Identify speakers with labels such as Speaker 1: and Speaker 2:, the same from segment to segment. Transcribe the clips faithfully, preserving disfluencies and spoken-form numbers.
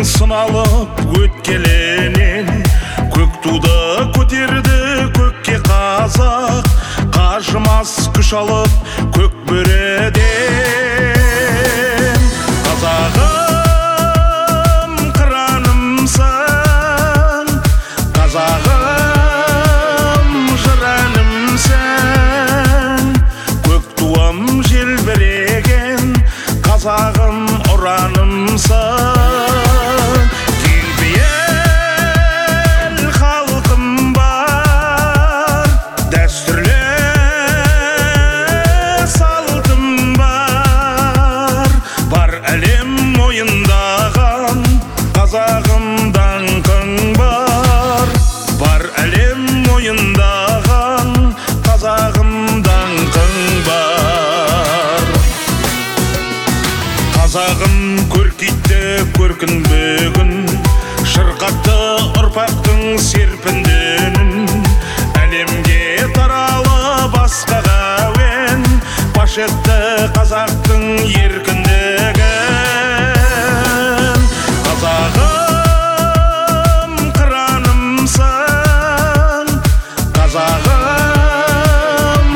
Speaker 1: сыналып өткеленен, көк туды көтерді көкке қазақ, қажымас күш алып көк бөріден. Қазағым қыранымсың, қазағым жыранымсың, көк туым желбіреген, қазағым ұранымсың. Келбейел халқым бар, дәстүрлі салтым бар, бар әлем мойындаған қазағым даңқың бар, бар әлем мойындаған қазағым даңқың бар. Қазағым көркейтті көркін бүгін, шырқатты ұрпақтың серпінденін, әлемге таралы басқаға әуен, паш етті қазақтың еркіндігін. Қазағым қыранымсың, қазағым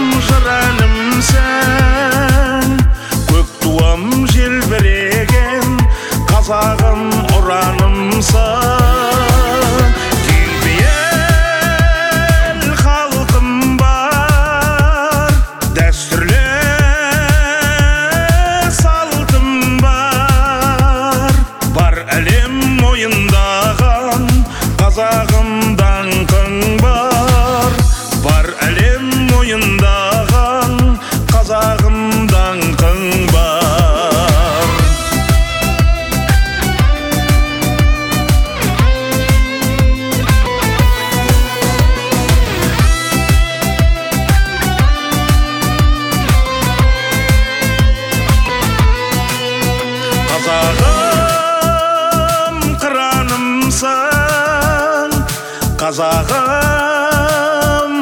Speaker 1: жыранымсың, көк туым желбіреген, қазағым ұранымсың. Келбейел халқым бар, дәстүрлі салтым бар, бар әлем мойындаған қазағым даңқың бар, бар әлем мойындаған қазағым даңқың бар. Қазағым қыранымсың, қазағым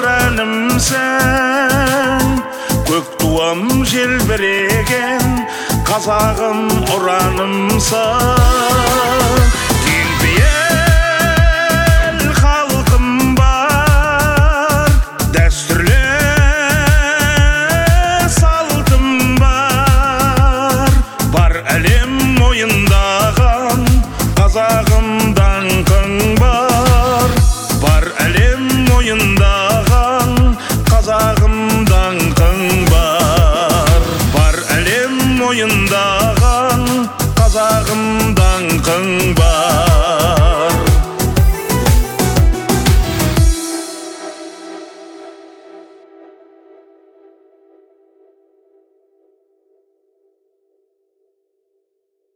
Speaker 1: жыранымсың, көк туым желбіреген, қазағым ұранымсың. Келбейел халқым бар, дәстүрлі салтым бар, бар әлем мойындаған қазағым даңқың бар, бар әлем мойындаған